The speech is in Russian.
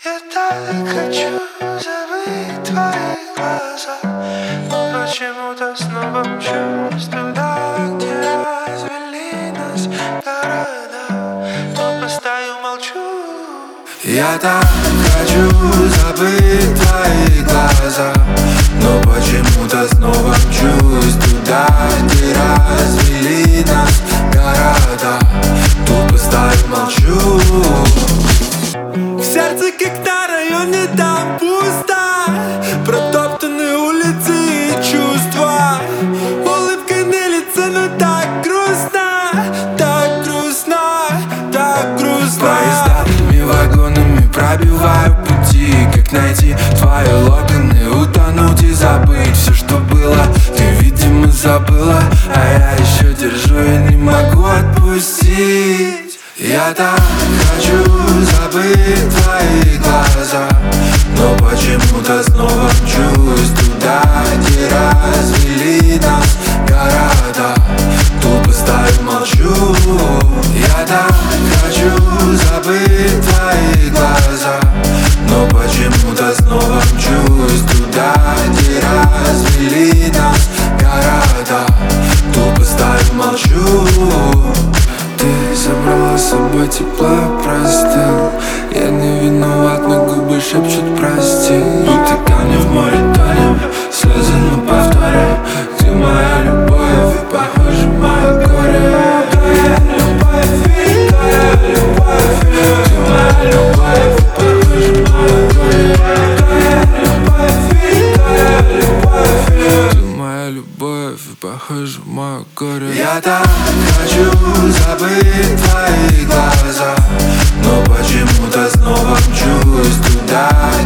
Я так хочу забыть твои глаза, но почему-то снова мчусь туда, где развели нас города. Тупо стою, молчу. Я так хочу забыть твои глаза, но почему-то снова мчусь туда, где развели нас города. Тупо стою, молчу. В сердце, как на районе, там пусто. Протоптаны улицы и чувства. Улыбка на лице, но так грустно. Так грустно, так грустно. Поездами, вагонами пробиваю пути. Как найти твои локоны, утонуть и забыть все, что было. Ты, видимо, забыла, а я еще держу и не могу отпустить. Я так хочу забыть твои глаза, но почему-то снова мчусь туда, где развели нас города. Тупо стою, молчу. Я так хочу забыть твои глаза, но почему-то снова мчусь туда, где развели нас города. Тупо стою, молчу. Ты забрала с собой тепло, простыл. Я не виноват, но губы шепчут прости. Будто камни в море тонем, слезы на повторе. Ты моя любовь, похоже, мое горе. Твоя любовь, твоя любовь. Ты моя любовь, похоже, мое горе. Твоя любовь, твоя любовь. Ты моя любовь, похоже, мое горе. Я так хочу забыть твои глаза, но почему-то снова мчусь туда,